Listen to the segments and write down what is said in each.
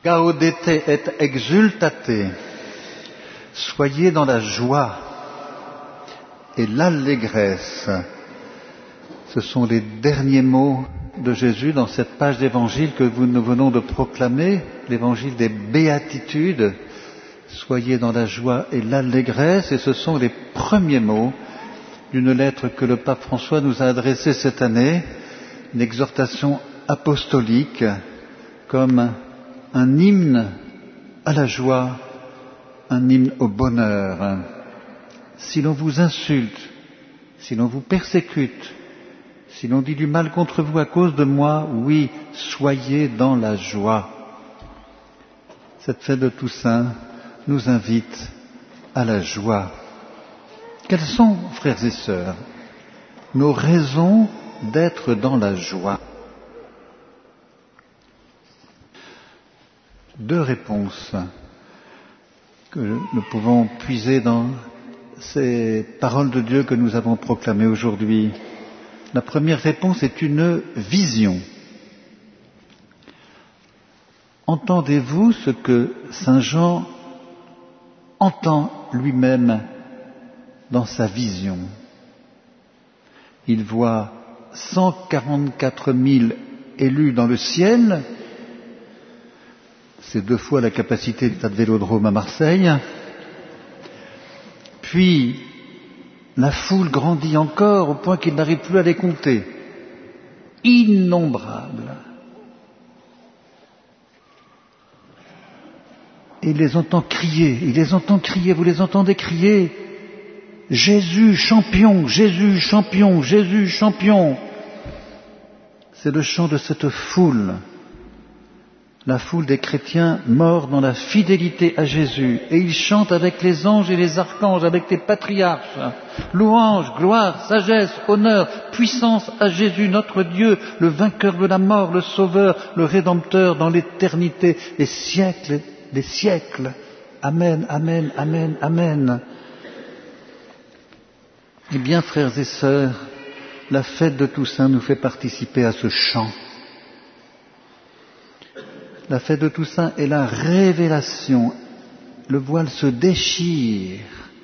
Gaudete et exultate. Soyez dans la joie et l'allégresse. Ce sont les derniers mots de Jésus dans cette page d'évangile que nous venons de proclamer, l'évangile des béatitudes. Soyez dans la joie et l'allégresse, et ce sont les premiers mots d'une lettre que le pape François nous a adressée cette année, une exhortation apostolique comme un hymne à la joie, un hymne au bonheur. Si l'on vous insulte, si l'on vous persécute, si l'on dit du mal contre vous à cause de moi, oui, soyez dans la joie. Cette fête de Toussaint nous invite à la joie. Quelles sont, frères et sœurs, nos raisons d'être dans la joie? Deux réponses que nous pouvons puiser dans ces paroles de Dieu que nous avons proclamées aujourd'hui. La première réponse est une vision. Entendez-vous ce que Saint Jean entend lui-même dans sa vision? Il voit 144 000 élus dans le ciel, c'est 2 fois la capacité du stade Vélodrome à Marseille, puis la foule grandit encore au point qu'il n'arrive plus à les compter, innombrables. Et il les entend crier, vous les entendez crier, Jésus champion, Jésus champion, Jésus champion. C'est le chant de cette foule, la foule des chrétiens morts dans la fidélité à Jésus. Et ils chantent avec les anges et les archanges, avec les patriarches, louange, gloire, sagesse, honneur, puissance à Jésus notre Dieu, le vainqueur de la mort, le sauveur, le rédempteur dans l'éternité, les siècles des siècles. Amen, amen, amen, amen. Eh bien, frères et sœurs, la fête de Toussaint nous fait participer à ce chant. La fête de Toussaint est la révélation. Le voile se déchire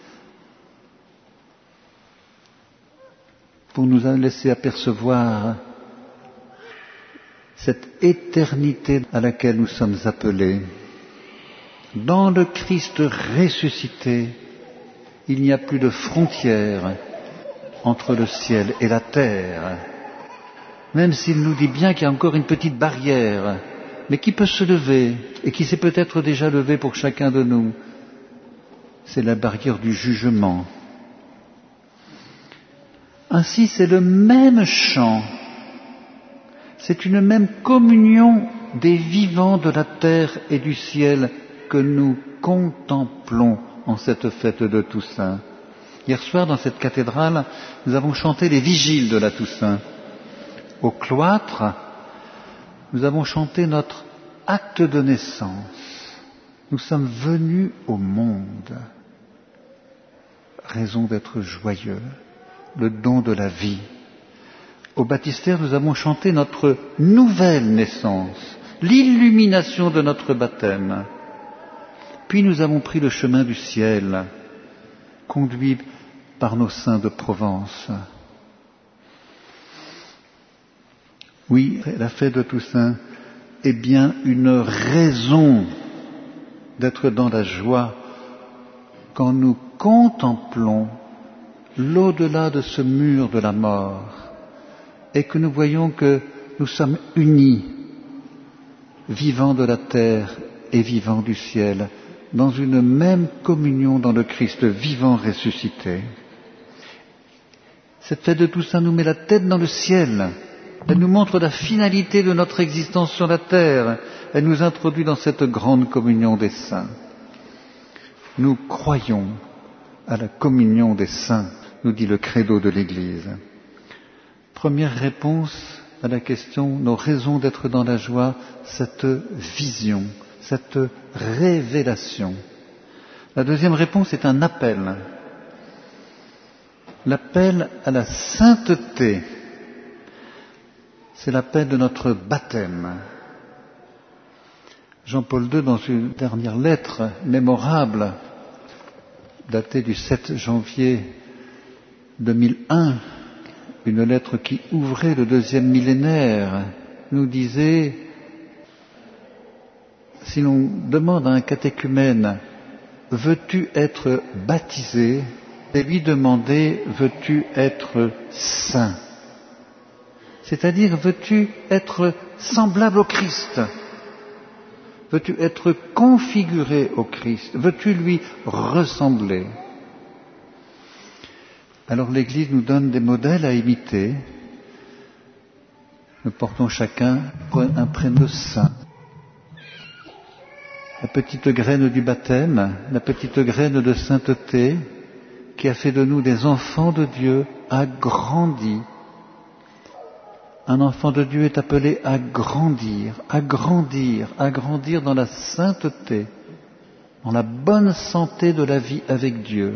pour nous laisser apercevoir cette éternité à laquelle nous sommes appelés. Dans le Christ ressuscité, il n'y a plus de frontières entre le ciel et la terre. Même s'il nous dit bien qu'il y a encore une petite barrière, mais qui peut se lever, et qui s'est peut-être déjà levée pour chacun de nous, c'est la barrière du jugement. Ainsi, c'est le même chant, c'est une même communion des vivants de la terre et du ciel que nous contemplons en cette fête de Toussaint. Hier soir, dans cette cathédrale, nous avons chanté les vigiles de la Toussaint. Au cloître, nous avons chanté notre acte de naissance. Nous sommes venus au monde. Raison d'être joyeux, le don de la vie. Au baptistère, nous avons chanté notre nouvelle naissance, l'illumination de notre baptême. Puis nous avons pris le chemin du ciel, conduits par nos saints de Provence. Oui, la fête de Toussaint est bien une raison d'être dans la joie quand nous contemplons l'au-delà de ce mur de la mort et que nous voyons que nous sommes unis, vivants de la terre et vivants du ciel, dans une même communion dans le Christ vivant ressuscité. Cette fête de Toussaint nous met la tête dans le ciel. Elle nous montre la finalité de notre existence sur la terre. Elle nous introduit dans cette grande communion des saints. Nous croyons à la communion des saints, nous dit le credo de l'Église. Première réponse à la question, nos raisons d'être dans la joie, cette vision, cette révélation. La deuxième réponse est un appel. L'appel à la sainteté. C'est l'appel de notre baptême. Jean-Paul II, dans une dernière lettre mémorable, datée du 7 janvier 2001, une lettre qui ouvrait le deuxième millénaire, nous disait: si l'on demande à un catéchumène « Veux-tu être baptisé ?», et lui demander « Veux-tu être saint ?» C'est-à-dire, veux-tu être semblable au Christ? Veux-tu être configuré au Christ? Veux-tu lui ressembler? Alors l'Église nous donne des modèles à imiter. Nous portons chacun un prénom saint. La petite graine du baptême, la petite graine de sainteté qui a fait de nous des enfants de Dieu, a grandi. Un enfant de Dieu est appelé à grandir, à grandir, à grandir dans la sainteté, dans la bonne santé de la vie avec Dieu,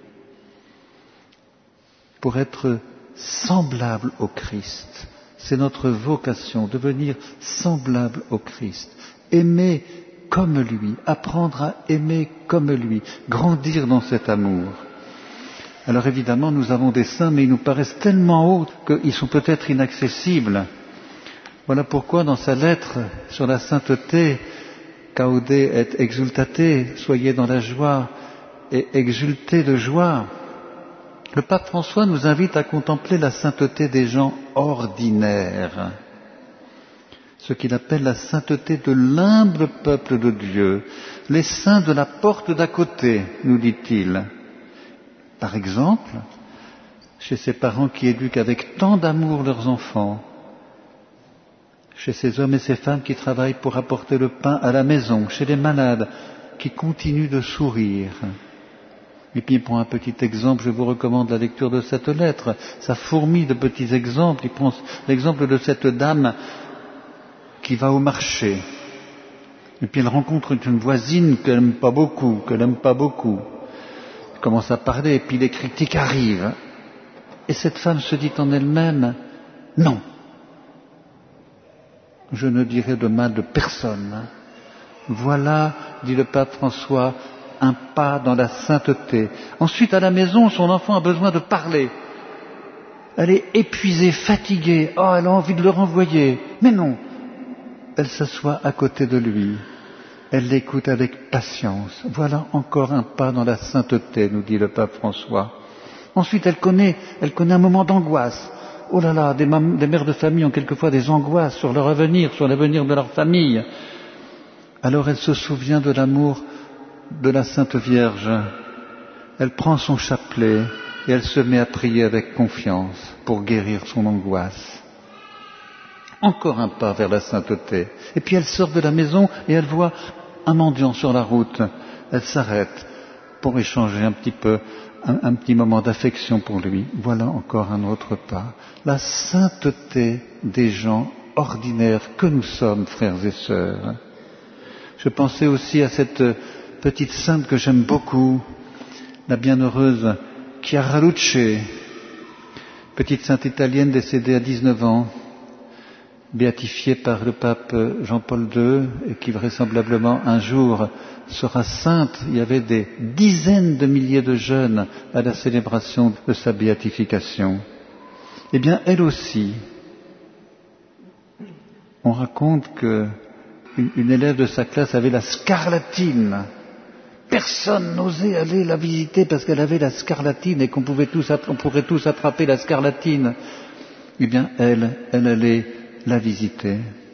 pour être semblable au Christ. C'est notre vocation, devenir semblable au Christ, aimer comme lui, apprendre à aimer comme lui, grandir dans cet amour. Alors évidemment, nous avons des saints, mais ils nous paraissent tellement hauts qu'ils sont peut-être inaccessibles. Voilà pourquoi dans sa lettre sur la sainteté, Gaude et exultate, soyez dans la joie et exultez de joie, le pape François nous invite à contempler la sainteté des gens ordinaires, ce qu'il appelle la sainteté de l'humble peuple de Dieu, les saints de la porte d'à côté, nous dit-il. Par exemple, chez ces parents qui éduquent avec tant d'amour leurs enfants, chez ces hommes et ces femmes qui travaillent pour apporter le pain à la maison, chez les malades qui continuent de sourire. Et puis pour un petit exemple, je vous recommande la lecture de cette lettre. Ça fourmille de petits exemples. Il prend l'exemple de cette dame qui va au marché. Et puis elle rencontre une voisine qu'elle n'aime pas beaucoup. Elle commence à parler et puis les critiques arrivent. Et cette femme se dit en elle-même: non, je ne dirai de mal de personne. Voilà, dit le pape François, un pas dans la sainteté. Ensuite, à la maison, son enfant a besoin de parler. Elle est épuisée, fatiguée. Oh, elle a envie de le renvoyer. Mais non, elle s'assoit à côté de lui. Elle l'écoute avec patience. Voilà encore un pas dans la sainteté, nous dit le pape François. Ensuite, elle connaît un moment d'angoisse. Oh là là, des mères de famille ont quelquefois des angoisses sur leur avenir, sur l'avenir de leur famille. Alors elle se souvient de l'amour de la Sainte Vierge. Elle prend son chapelet et elle se met à prier avec confiance pour guérir son angoisse. Encore un pas vers la sainteté. Et puis elle sort de la maison et elle voit un mendiant sur la route. Elle s'arrête pour échanger un petit peu, un petit moment d'affection pour lui. Voilà encore un autre pas. La sainteté des gens ordinaires que nous sommes, frères et sœurs. Je pensais aussi à cette petite sainte que j'aime beaucoup, la bienheureuse Chiara Luce, petite sainte italienne décédée à 19 ans, béatifiée par le pape Jean-Paul II et qui vraisemblablement un jour sera sainte. Il y avait des dizaines de milliers de jeunes à la célébration de sa béatification. Eh bien, elle aussi, on raconte qu'une élève de sa classe avait la scarlatine. Personne n'osait aller la visiter parce qu'elle avait la scarlatine et qu'on pourrait tous attraper la scarlatine. Eh bien, elle allait la visiter.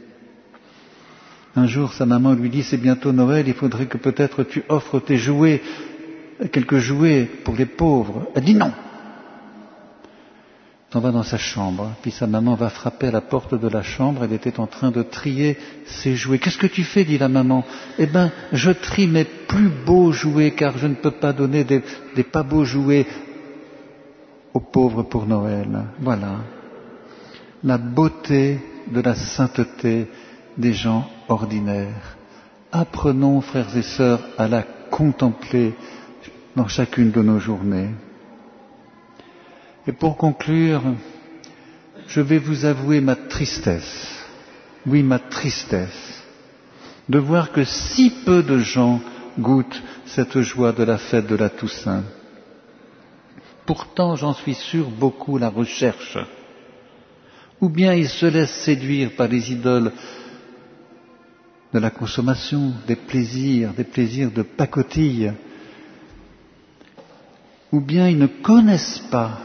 Un jour, sa maman lui dit: c'est bientôt Noël, il faudrait que peut-être tu offres tes jouets, quelques jouets pour les pauvres. Elle dit non. Elle va dans sa chambre, puis sa maman va frapper à la porte de la chambre. Elle était en train de trier ses jouets. Qu'est-ce que tu fais, dit la maman. Eh bien, je trie mes plus beaux jouets, car je ne peux pas donner des pas beaux jouets aux pauvres pour Noël. Voilà. La beauté de la sainteté des gens ordinaires. Apprenons, frères et sœurs, à la contempler dans chacune de nos journées. Et pour conclure, je vais vous avouer ma tristesse. Oui, ma tristesse. de voir que si peu de gens goûtent cette joie de la fête de la Toussaint. Pourtant, j'en suis sûr, beaucoup la recherchent. Ou bien ils se laissent séduire par les idoles de la consommation, des plaisirs de pacotille. Ou bien ils ne connaissent pas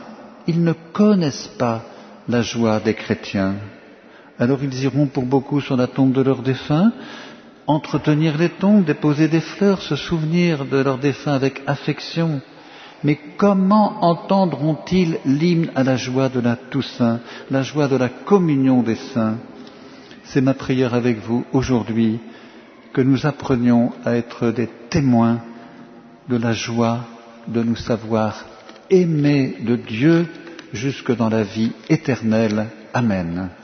la joie des chrétiens. Alors ils iront pour beaucoup sur la tombe de leurs défunts, entretenir les tombes, déposer des fleurs, se souvenir de leurs défunts avec affection. Mais comment entendront-ils l'hymne à la joie de la Toussaint, la joie de la communion des saints? C'est ma prière avec vous aujourd'hui, que nous apprenions à être des témoins de la joie de nous savoir aimés de Dieu jusque dans la vie éternelle. Amen.